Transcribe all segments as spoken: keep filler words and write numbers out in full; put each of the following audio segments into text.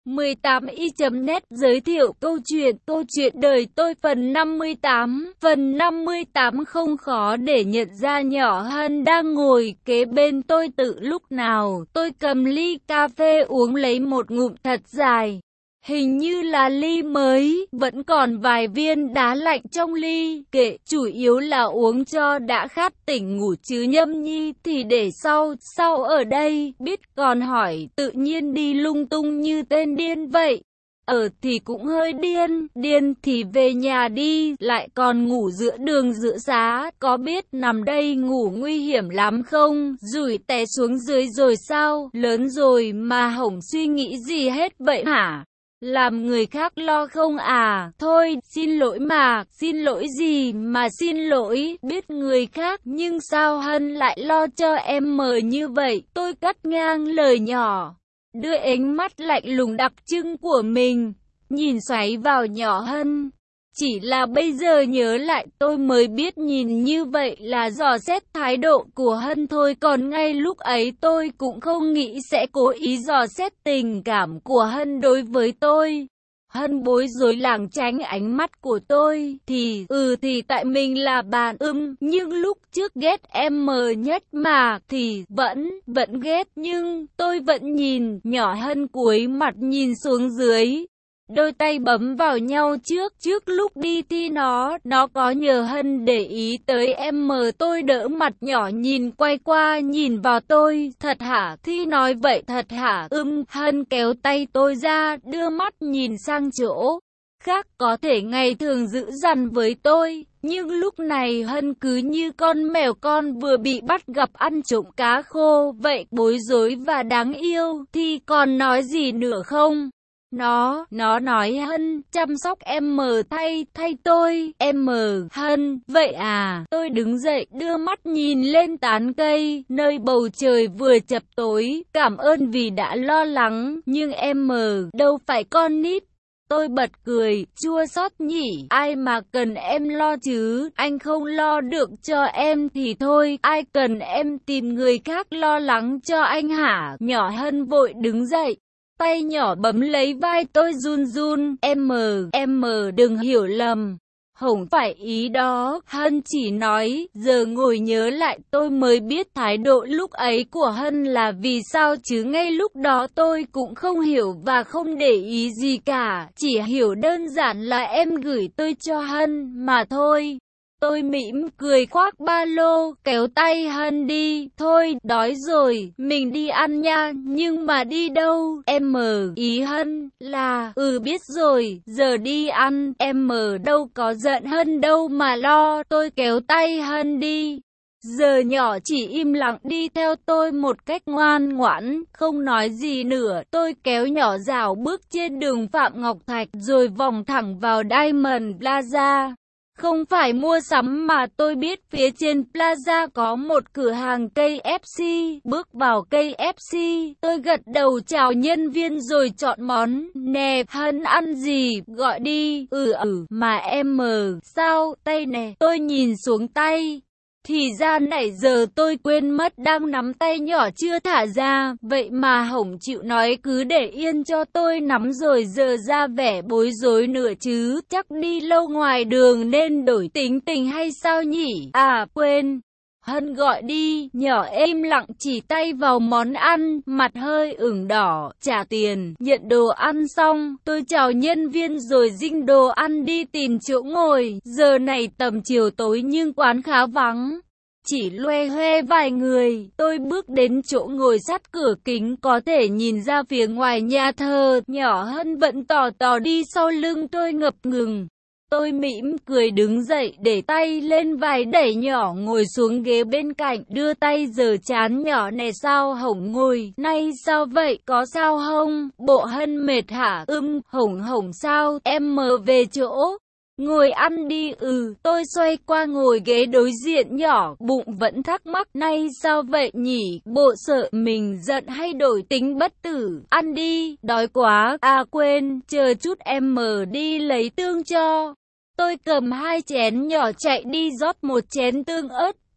mười tám y chấm net giới thiệu câu chuyện câu chuyện đời tôi phần năm mươi tám. Phần năm mươi tám không khó để nhận ra nhỏ Hân đang ngồi kế bên tôi từ lúc nào. Tôi cầm ly cà phê uống lấy một ngụm thật dài. Hình như là ly mới, vẫn còn vài viên đá lạnh trong ly. Kệ, chủ yếu là uống cho đã khát tỉnh ngủ chứ Nhâm Nhi thì để sau, sau ở đây, biết còn hỏi, tự nhiên đi lung tung như tên điên vậy. Ở thì cũng hơi điên, điên thì về nhà đi, lại còn ngủ giữa đường giữa xá, có biết nằm đây ngủ nguy hiểm lắm không, rủi té xuống dưới rồi sao, lớn rồi mà hổng suy nghĩ gì hết vậy hả? Làm người khác lo không à? Thôi, xin lỗi mà, xin lỗi gì mà xin lỗi, biết người khác nhưng sao Hân lại lo cho em mờ như vậy? Tôi cắt ngang lời nhỏ, đưa ánh mắt lạnh lùng đặc trưng của mình, nhìn xoáy vào nhỏ Hân. Chỉ là bây giờ nhớ lại tôi mới biết nhìn như vậy là dò xét thái độ của Hân thôi, còn ngay lúc ấy tôi cũng không nghĩ sẽ cố ý dò xét tình cảm của Hân đối với tôi. Hân bối rối lảng tránh ánh mắt của tôi, thì, ừ thì tại mình là bạn ưm, nhưng lúc trước ghét em mờ nhất mà, thì vẫn, vẫn ghét, nhưng tôi vẫn nhìn, nhỏ Hân cúi mặt nhìn xuống dưới. Đôi tay bấm vào nhau trước, trước lúc đi thi nó, nó có nhờ Hân để ý tới em mờ. Tôi đỡ mặt nhỏ nhìn quay qua nhìn vào tôi, thật hả? Thi nói vậy thật hả? Ưm, Hân kéo tay tôi ra, đưa mắt nhìn sang chỗ khác, có thể ngày thường dữ dằn với tôi, nhưng lúc này Hân cứ như con mèo con vừa bị bắt gặp ăn trộm cá khô, vậy bối rối và đáng yêu, thì còn nói gì nữa không? Nó, nó nói Hân, chăm sóc em mờ thay, thay tôi, em mờ, Hân, vậy à, tôi đứng dậy, đưa mắt nhìn lên tán cây, nơi bầu trời vừa chập tối, cảm ơn vì đã lo lắng, nhưng em mờ, đâu phải con nít. Tôi bật cười, chua xót nhỉ, ai mà cần em lo chứ, anh không lo được cho em thì thôi, ai cần em tìm người khác lo lắng cho anh hả? Nhỏ Hân vội đứng dậy. Tay nhỏ bấm lấy vai tôi run run, em mờ, em mờ đừng hiểu lầm. Không phải ý đó, Hân chỉ nói, giờ ngồi nhớ lại tôi mới biết thái độ lúc ấy của Hân là vì sao chứ ngay lúc đó tôi cũng không hiểu và không để ý gì cả, chỉ hiểu đơn giản là em gửi tôi cho Hân mà thôi. Tôi mỉm cười khoác ba lô, kéo tay Hân đi, thôi, đói rồi, mình đi ăn nha, nhưng mà đi đâu? Em mờ, ý Hân là, ừ biết rồi, giờ đi ăn, em mờ đâu có giận Hân đâu mà lo, tôi kéo tay Hân đi. Giờ nhỏ chỉ im lặng đi theo tôi một cách ngoan ngoãn, không nói gì nữa. Tôi kéo nhỏ rảo bước trên đường Phạm Ngọc Thạch rồi vòng thẳng vào Diamond Plaza. Không phải mua sắm mà tôi biết phía trên Plaza có một cửa hàng cây ép xê. Bước vào cây ép xê, tôi gật đầu chào nhân viên rồi chọn món. Nè, Hân ăn gì? Gọi đi. Ừ ừ, mà em mờ, sao? Tay nè. Tôi nhìn xuống tay. Thì ra nãy giờ tôi quên mất đang nắm tay nhỏ chưa thả ra, vậy mà hổng chịu nói cứ để yên cho tôi nắm rồi giờ ra vẻ bối rối nữa chứ, chắc đi lâu ngoài đường nên đổi tính tình hay sao nhỉ? À quên, Hân gọi đi, nhỏ im lặng chỉ tay vào món ăn, mặt hơi ửng đỏ, trả tiền, nhận đồ ăn xong, tôi chào nhân viên rồi dinh đồ ăn đi tìm chỗ ngồi, giờ này tầm chiều tối nhưng quán khá vắng. Chỉ loe hoe vài người, tôi bước đến chỗ ngồi sát cửa kính có thể nhìn ra phía ngoài nhà thờ, nhỏ Hân vẫn tò tò đi sau lưng tôi ngập ngừng. Tôi mỉm cười đứng dậy để tay lên vai đẩy nhỏ ngồi xuống ghế bên cạnh, đưa tay giở trán nhỏ nè sao hổng ngồi, nay sao vậy, có sao không, bộ Hân mệt hả, ưm, hổng hổng sao, em mờ về chỗ. Ngồi ăn đi. Ừ, tôi xoay qua ngồi ghế đối diện nhỏ, bụng vẫn thắc mắc, nay sao vậy nhỉ, bộ sợ mình giận hay đổi tính bất tử, ăn đi, đói quá, à quên, chờ chút em mờ đi lấy tương cho. Tôi cầm hai chén nhỏ chạy đi rót một chén tương ớt,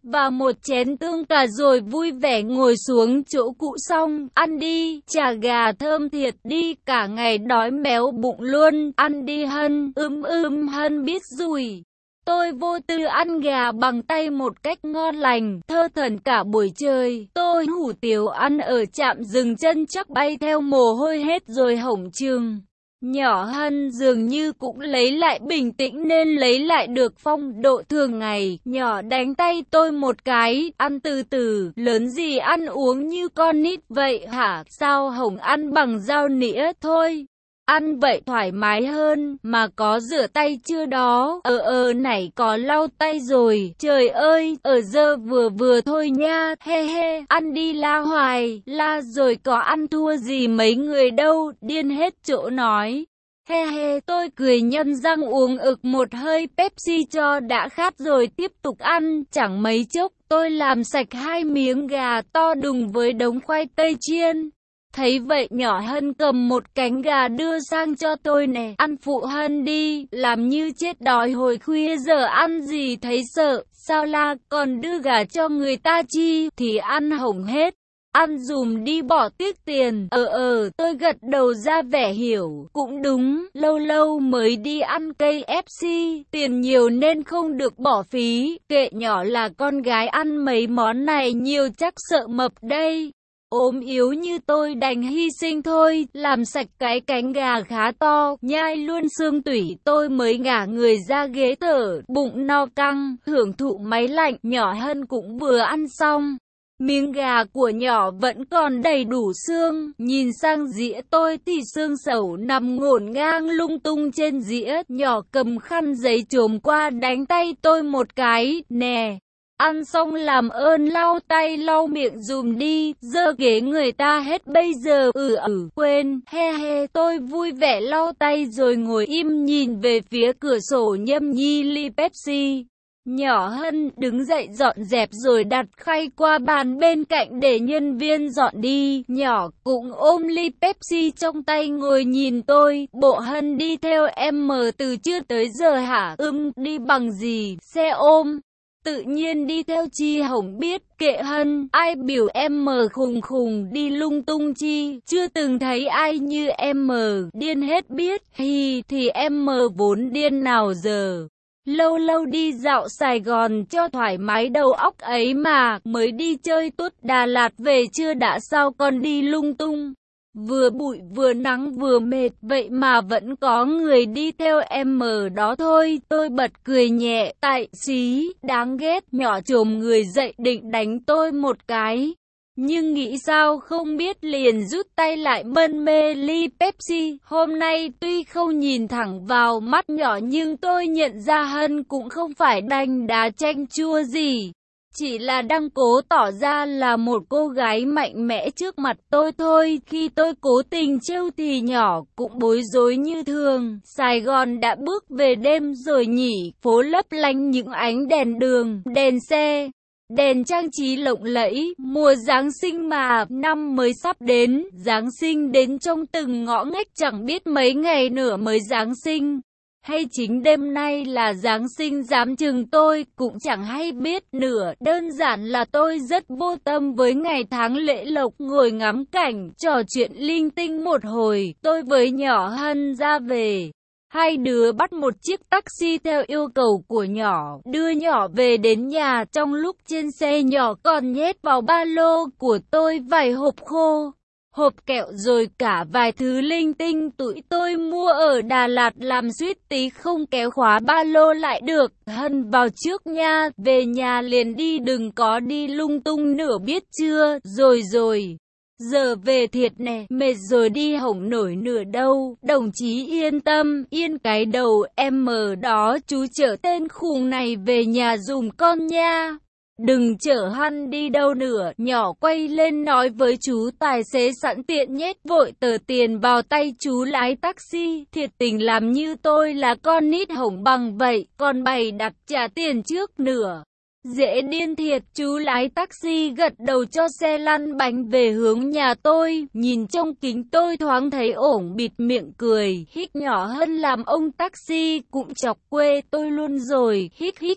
và một chén tương cả rồi vui vẻ ngồi xuống chỗ cũ xong, ăn đi, chả gà thơm thiệt đi, cả ngày đói méo bụng luôn, ăn đi Hân, ưm ưm Hân biết rủi. Tôi vô tư ăn gà bằng tay một cách ngon lành, thơ thẩn cả buổi trời. Tôi hủ tiếu ăn ở trạm dừng chân chắc bay theo mồ hôi hết rồi hổng chừng. Nhỏ Hân dường như cũng lấy lại bình tĩnh nên lấy lại được phong độ thường ngày. Nhỏ đánh tay tôi một cái, ăn từ từ, lớn gì ăn uống như con nít vậy hả? Sao hổng ăn bằng dao nĩa thôi? Ăn vậy thoải mái hơn, mà có rửa tay chưa đó? Ờ ờ nãy có lau tay rồi, trời ơi, ở giờ vừa vừa thôi nha, he he, ăn đi la hoài, la rồi có ăn thua gì mấy người đâu, điên hết chỗ nói. He he, tôi cười nhân răng uống ực một hơi Pepsi cho đã khát rồi tiếp tục ăn, chẳng mấy chốc, tôi làm sạch hai miếng gà to đùng với đống khoai tây chiên. Thấy vậy nhỏ Hân cầm một cánh gà đưa sang cho tôi nè, ăn phụ Hân đi, làm như chết đói hồi khuya giờ ăn gì thấy sợ, sao la còn đưa gà cho người ta chi, thì ăn hỏng hết. Ăn dùm đi bỏ tiếc tiền. Ờ ờ, tôi gật đầu ra vẻ hiểu, cũng đúng, lâu lâu mới đi ăn cây ép xê, tiền nhiều nên không được bỏ phí, kệ nhỏ là con gái ăn mấy món này nhiều chắc sợ mập đây. Ốm yếu như tôi đành hy sinh thôi, làm sạch cái cánh gà khá to, nhai luôn xương tủy tôi mới ngả người ra ghế thở, bụng no căng, hưởng thụ máy lạnh, nhỏ Hân cũng vừa ăn xong. Miếng gà của nhỏ vẫn còn đầy đủ xương, nhìn sang dĩa tôi thì xương sẩu nằm ngổn ngang lung tung trên dĩa, nhỏ cầm khăn giấy chồm qua đánh tay tôi một cái, nè. Ăn xong làm ơn lau tay lau miệng dùm đi, dơ ghế người ta hết bây giờ, ừ ừ, quên, he he, tôi vui vẻ lau tay rồi ngồi im nhìn về phía cửa sổ nhâm nhi ly Pepsi. Nhỏ Hân đứng dậy dọn dẹp rồi đặt khay qua bàn bên cạnh để nhân viên dọn đi. Nhỏ cũng ôm ly Pepsi trong tay ngồi nhìn tôi. Bộ Hân đi theo em mờ từ chưa tới giờ hả? Ừm, đi bằng gì? Xe ôm. Tự nhiên đi theo chi hổng biết, kệ Hân, ai biểu em mờ khùng khùng đi lung tung chi, chưa từng thấy ai như em mờ, điên hết biết, hi, thì em mờ vốn điên nào giờ. Lâu lâu đi dạo Sài Gòn cho thoải mái đầu óc ấy mà, mới đi chơi tốt Đà Lạt về chưa đã sao còn đi lung tung. Vừa bụi vừa nắng vừa mệt vậy mà vẫn có người đi theo em mờ đó thôi. Tôi bật cười nhẹ, tại xí, đáng ghét, nhỏ chồm người dậy định đánh tôi một cái. Nhưng nghĩ sao không biết liền rút tay lại mân mê ly Pepsi. Hôm nay tuy không nhìn thẳng vào mắt nhỏ nhưng tôi nhận ra Hân cũng không phải đanh đá chanh chua gì. Chỉ là đang cố tỏ ra là một cô gái mạnh mẽ trước mặt tôi thôi. Khi tôi cố tình trêu thì nhỏ cũng bối rối như thường. Sài Gòn đã bước về đêm rồi nhỉ, phố lấp lánh những ánh đèn đường, đèn xe, đèn trang trí lộng lẫy. Mùa Giáng sinh mà, năm mới sắp đến, Giáng sinh đến trong từng ngõ ngách chẳng biết mấy ngày nữa mới Giáng sinh. Hay chính đêm nay là Giáng sinh dám chừng tôi cũng chẳng hay biết nữa. Đơn giản là tôi rất vô tâm với ngày tháng lễ lộc, ngồi ngắm cảnh, trò chuyện linh tinh một hồi. Tôi với nhỏ Hân ra về. Hai đứa bắt một chiếc taxi theo yêu cầu của nhỏ, đưa nhỏ về đến nhà. Trong lúc trên xe nhỏ còn nhét vào ba lô của tôi vài hộp khô, hộp kẹo rồi cả vài thứ linh tinh tụi tôi mua ở Đà Lạt làm suýt tí không kéo khóa ba lô lại được. Hân vào trước nha, về nhà liền đi đừng có đi lung tung nữa biết chưa, rồi rồi. Giờ về thiệt nè, mệt rồi đi hổng nổi nửa đâu, đồng chí yên tâm, yên cái đầu em mờ đó, chú chở tên khùng này về nhà dùm con nha. Đừng chở Hân đi đâu nữa, nhỏ quay lên nói với chú tài xế sẵn tiện nhét vội tờ tiền vào tay chú lái taxi, thiệt tình làm như tôi là con nít hổng bằng vậy, còn bày đặt trả tiền trước nữa. Dễ điên thiệt, chú lái taxi gật đầu cho xe lăn bánh về hướng nhà tôi, nhìn trong kính tôi thoáng thấy ổng bịt miệng cười, hít nhỏ Hân làm ông taxi cũng chọc quê tôi luôn rồi, hít hít.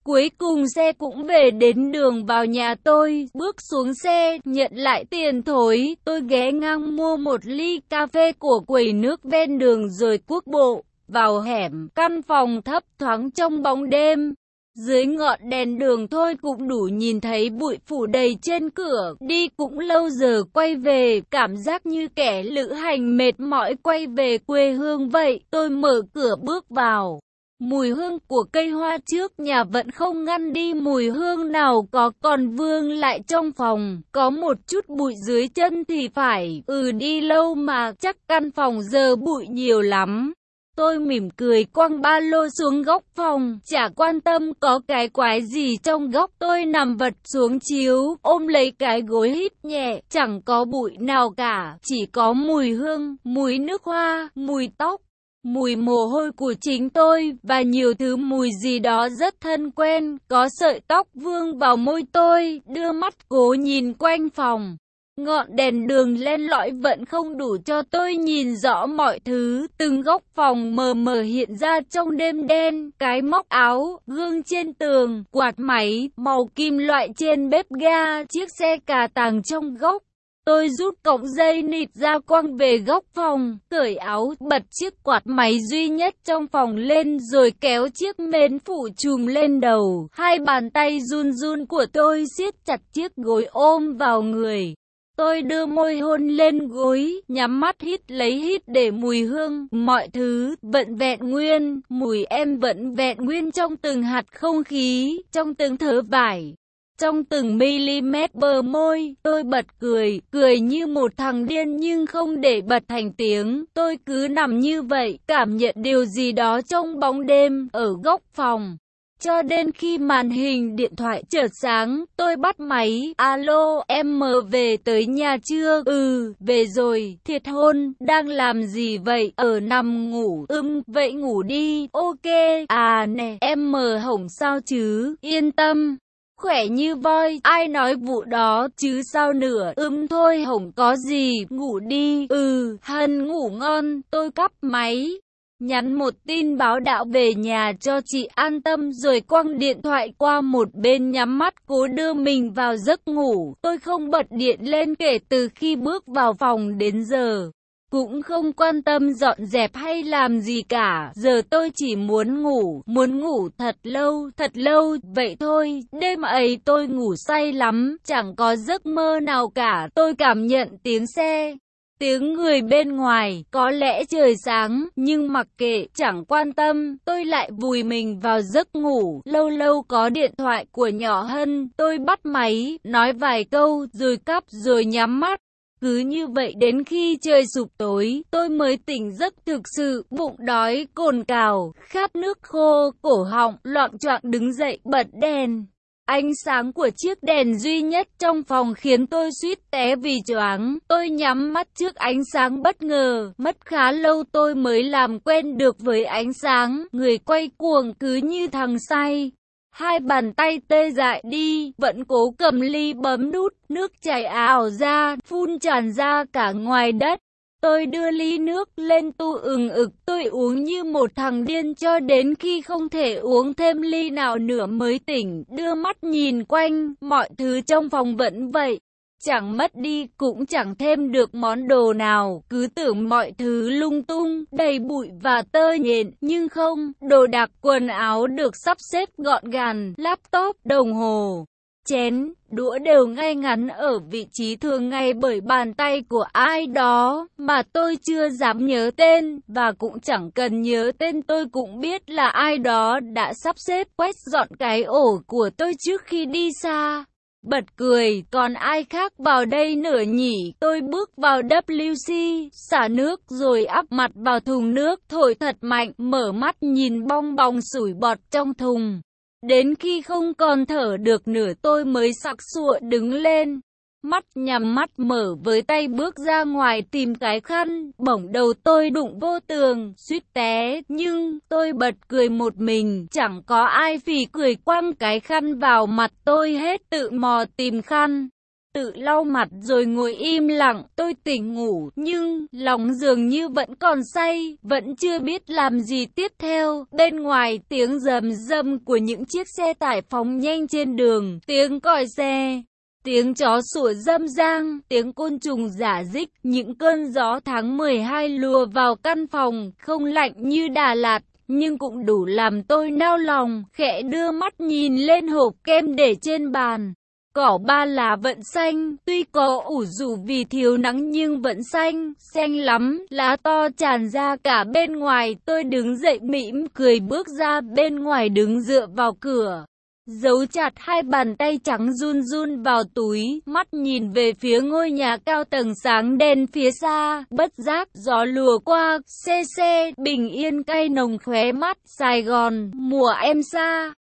Cuối cùng xe cũng về đến đường vào nhà tôi, bước xuống xe, nhận lại tiền thối, tôi ghé ngang mua một ly cà phê của quầy nước ven đường rồi cuốc bộ vào hẻm. Căn phòng thấp thoáng trong bóng đêm, dưới ngọn đèn đường thôi cũng đủ nhìn thấy bụi phủ đầy trên cửa. Đi cũng lâu giờ quay về, cảm giác như kẻ lữ hành mệt mỏi quay về quê hương vậy. Tôi mở cửa bước vào. Mùi hương của cây hoa trước nhà vẫn không ngăn đi mùi hương nào có còn vương lại trong phòng. Có một chút bụi dưới chân thì phải, ừ đi lâu mà chắc căn phòng giờ bụi nhiều lắm. Tôi mỉm cười quăng ba lô xuống góc phòng, chả quan tâm có cái quái gì trong góc. Tôi nằm vật xuống chiếu, ôm lấy cái gối hít nhẹ, chẳng có bụi nào cả, chỉ có mùi hương, mùi nước hoa, mùi tóc, mùi mồ hôi của chính tôi, và nhiều thứ mùi gì đó rất thân quen. Có sợi tóc vương vào môi tôi, đưa mắt cố nhìn quanh phòng. Ngọn đèn đường len lỏi vẫn không đủ cho tôi nhìn rõ mọi thứ. Từng góc phòng mờ mờ hiện ra trong đêm đen. Cái móc áo, gương trên tường, quạt máy, màu kim loại trên bếp ga, chiếc xe cà tàng trong góc. Tôi rút cọng dây nịt ra quăng về góc phòng, cởi áo, bật chiếc quạt máy duy nhất trong phòng lên rồi kéo chiếc mền phủ trùm lên đầu. Hai bàn tay run run của tôi siết chặt chiếc gối ôm vào người. Tôi đưa môi hôn lên gối, nhắm mắt hít lấy hít để mùi hương, mọi thứ vẫn vẹn nguyên, mùi em vẫn vẹn nguyên trong từng hạt không khí, trong từng thớ vải, trong từng mm bờ môi. Tôi bật cười, cười như một thằng điên nhưng không để bật thành tiếng. Tôi cứ nằm như vậy, cảm nhận điều gì đó trong bóng đêm, ở góc phòng. Cho đến khi màn hình điện thoại chợt sáng, tôi bắt máy. Alo, em mờ về tới nhà chưa? Ừ, về rồi. Thiệt hôn, đang làm gì vậy? Ở nằm ngủ. Ừm, vậy ngủ đi. Ok. À nè, em mờ hổng sao chứ? Yên tâm. Khỏe như voi, ai nói vụ đó chứ sao nữa. Ừm thôi hổng có gì, ngủ đi. Ừ, Hân ngủ ngon. Tôi cắp máy, nhắn một tin báo đạo về nhà cho chị an tâm rồi quăng điện thoại qua một bên, nhắm mắt cố đưa mình vào giấc ngủ. Tôi không bật điện lên kể từ khi bước vào phòng đến giờ. Cũng không quan tâm dọn dẹp hay làm gì cả. Giờ tôi chỉ muốn ngủ, muốn ngủ thật lâu, thật lâu, vậy thôi. Đêm ấy tôi ngủ say lắm, chẳng có giấc mơ nào cả. Tôi cảm nhận tiếng xe, tiếng người bên ngoài, có lẽ trời sáng, nhưng mặc kệ, chẳng quan tâm, tôi lại vùi mình vào giấc ngủ. Lâu lâu có điện thoại của nhỏ Hân, tôi bắt máy, nói vài câu, rồi cắp rồi nhắm mắt. Cứ như vậy đến khi trời sụp tối, tôi mới tỉnh giấc thực sự, bụng đói, cồn cào, khát nước khô, cổ họng, loạng choạng đứng dậy, bật đèn. Ánh sáng của chiếc đèn duy nhất trong phòng khiến tôi suýt té vì choáng. Tôi nhắm mắt trước ánh sáng bất ngờ, mất khá lâu tôi mới làm quen được với ánh sáng, người quay cuồng cứ như thằng say. Hai bàn tay tê dại đi, vẫn cố cầm ly bấm nút, nước chảy ào ra, phun tràn ra cả ngoài đất. Tôi đưa ly nước lên tu ừng ực, tôi uống như một thằng điên cho đến khi không thể uống thêm ly nào nữa mới tỉnh, đưa mắt nhìn quanh, mọi thứ trong phòng vẫn vậy. Chẳng mất đi, cũng chẳng thêm được món đồ nào, cứ tưởng mọi thứ lung tung, đầy bụi và tơ nhện, nhưng không, đồ đạc quần áo được sắp xếp gọn gàng, laptop, đồng hồ, chén, đũa đều ngay ngắn ở vị trí thường ngày bởi bàn tay của ai đó mà tôi chưa dám nhớ tên, và cũng chẳng cần nhớ tên, tôi cũng biết là ai đó đã sắp xếp quét dọn cái ổ của tôi trước khi đi xa. Bật cười, còn ai khác vào đây nữa nhỉ? Tôi bước vào vê kép xê, xả nước rồi áp mặt vào thùng nước, thổi thật mạnh, mở mắt nhìn bong bóng sủi bọt trong thùng. Đến khi không còn thở được nữa tôi mới sặc sụa đứng lên. Mắt nhắm mắt mở với tay bước ra ngoài tìm cái khăn, bỗng đầu tôi đụng vô tường, suýt té, nhưng tôi bật cười một mình, chẳng có ai phì cười quăng cái khăn vào mặt tôi hết, tự mò tìm khăn. tự lau mặt rồi ngồi im lặng. Tôi tỉnh ngủ, nhưng lòng dường như vẫn còn say, vẫn chưa biết làm gì tiếp theo. Bên ngoài tiếng rầm rầm của những chiếc xe tải phóng nhanh trên đường, tiếng còi xe, tiếng chó sủa râm ran, tiếng côn trùng rả rích, những cơn gió tháng mười hai lùa vào căn phòng, không lạnh như Đà Lạt, nhưng cũng đủ làm tôi nao lòng. Khẽ đưa mắt nhìn lên hộp kem để trên bàn. Cỏ ba lá vẫn xanh, tuy có ủ rũ vì thiếu nắng nhưng vẫn xanh, xanh lắm, lá to tràn ra cả bên ngoài. Tôi đứng dậy mỉm cười bước ra bên ngoài, đứng dựa vào cửa, giấu chặt hai bàn tay trắng run run vào túi, mắt nhìn về phía ngôi nhà cao tầng sáng đèn phía xa. Bất giác gió lùa qua, xe xe, bình yên cay nồng khóe mắt. Sài Gòn, mùa em xa.